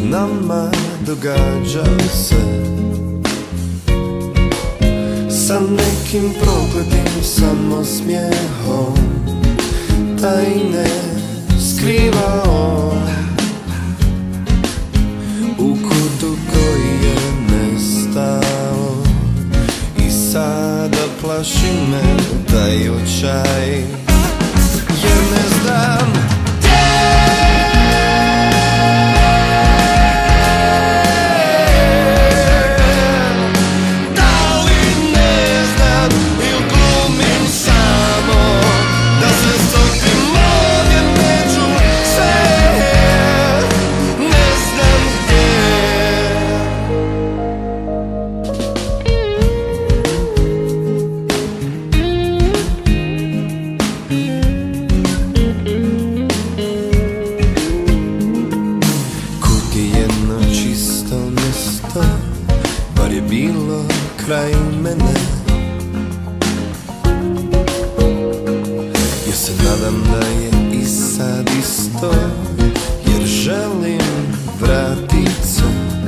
nama događa se sa nekim prokletim samosmijehom, tajne skrivao u kutu koji je nestao. I sada plaši me taj očaj, jer ne znam bar je bilo kraj mene. Ja se nadam da je i sad isto, jer želim vratit se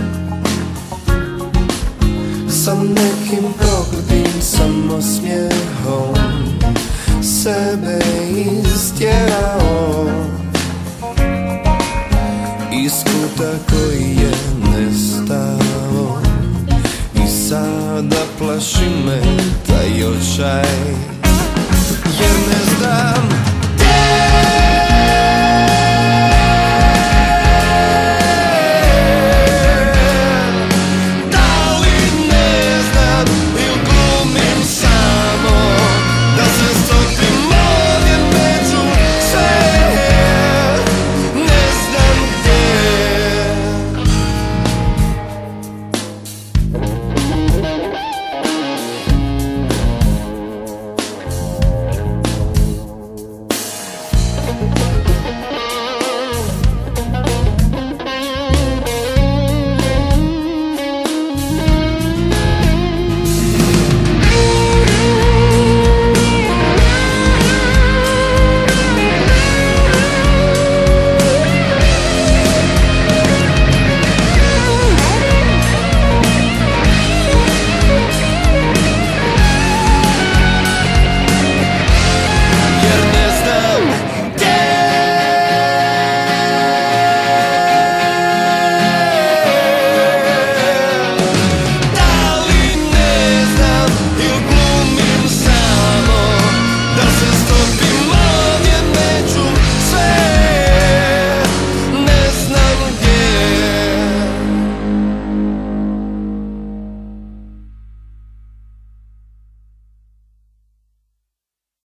sa nekim prokletim samosmijehom, sebe istjerao iz kuta koji je nestao. Sada plaši me taj očaj, jer ne znam